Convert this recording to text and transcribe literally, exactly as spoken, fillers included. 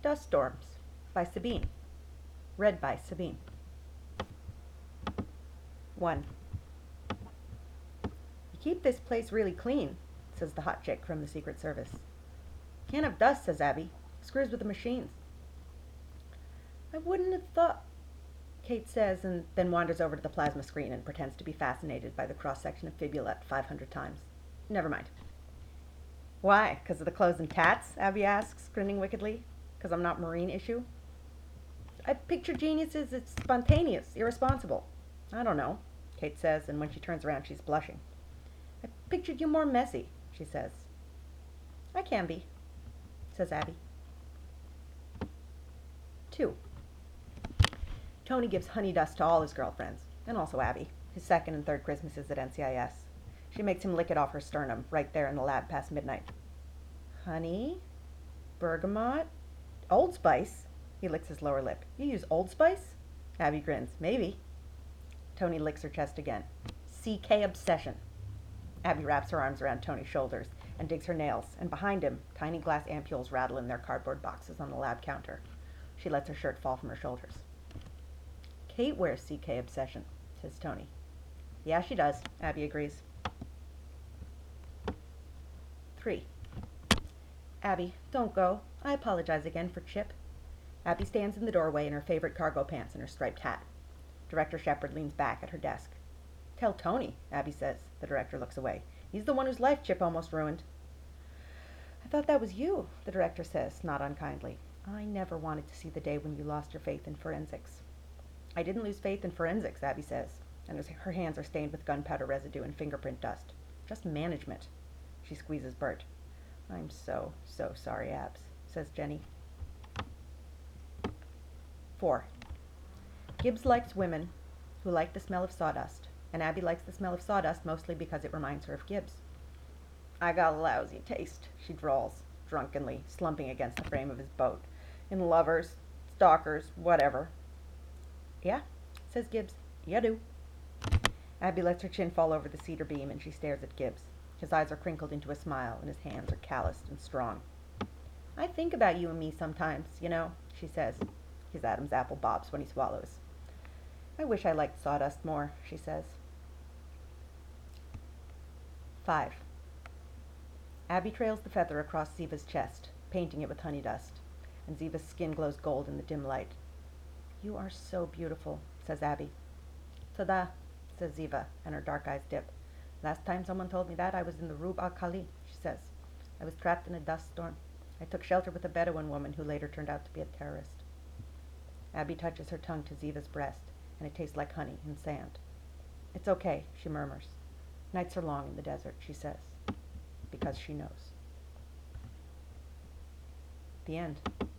Dust Storms by Sabine. Read by Sabine. one. You keep this place really clean, says the hot chick from the Secret Service. Can't have dust, says Abby. Screws with the machines. I wouldn't have thought, Kate says, and then wanders over to the plasma screen and pretends to be fascinated by the cross-section of fibula five hundred times. Never mind. Why? Because of the clothes and tats? Abby asks, grinning wickedly. Because I'm not Marine issue? I picture geniuses as spontaneous, irresponsible. I don't know, Kate says, and when she turns around, she's blushing. I pictured you more messy, she says. I can be, says Abby. two. Tony gives honey dust to all his girlfriends, and also Abby, his second and third Christmases at N C I S. She makes him lick it off her sternum, right there in the lab past midnight. Honey? Bergamot? Old Spice? He licks his lower lip. You use Old Spice? Abby grins. Maybe. Tony licks her chest again. C K obsession. Abby wraps her arms around Tony's shoulders and digs her nails, and behind him, tiny glass ampules rattle in their cardboard boxes on the lab counter. She lets her shirt fall from her shoulders. Kate wears C K obsession, says Tony. Yeah, she does, Abby agrees. three. Abby, don't go. I apologize again for Chip. Abby stands in the doorway in her favorite cargo pants and her striped hat. Director Shepard leans back at her desk. Tell Tony, Abby says. The director looks away. He's the one whose life Chip almost ruined. I thought that was you, the director says, not unkindly. I never wanted to see the day when you lost your faith in forensics. I didn't lose faith in forensics, Abby says, and her hands are stained with gunpowder residue and fingerprint dust. Just management. She squeezes Bert. I'm so, so sorry, Abs, says Jenny. four. Gibbs likes women who like the smell of sawdust, and Abby likes the smell of sawdust mostly because it reminds her of Gibbs. I got a lousy taste, she drawls, drunkenly, slumping against the frame of his boat. In lovers, stalkers, whatever. Yeah, says Gibbs. Ya do. Abby lets her chin fall over the cedar beam and she stares at Gibbs. His eyes are crinkled into a smile and his hands are calloused and strong. I think about you and me sometimes, you know, she says. His Adam's apple bobs when he swallows. I wish I liked sawdust more, she says. five. Abby trails the feather across Ziva's chest, painting it with honey dust, and Ziva's skin glows gold in the dim light. You are so beautiful, says Abby. Tada, says Ziva, and her dark eyes dip. Last time someone told me that, I was in the Rub al-Khali, she says. I was trapped in a dust storm. I took shelter with a Bedouin woman who later turned out to be a terrorist. Abby touches her tongue to Ziva's breast, and it tastes like honey and sand. It's okay, she murmurs. Nights are long in the desert, she says, because she knows. The end.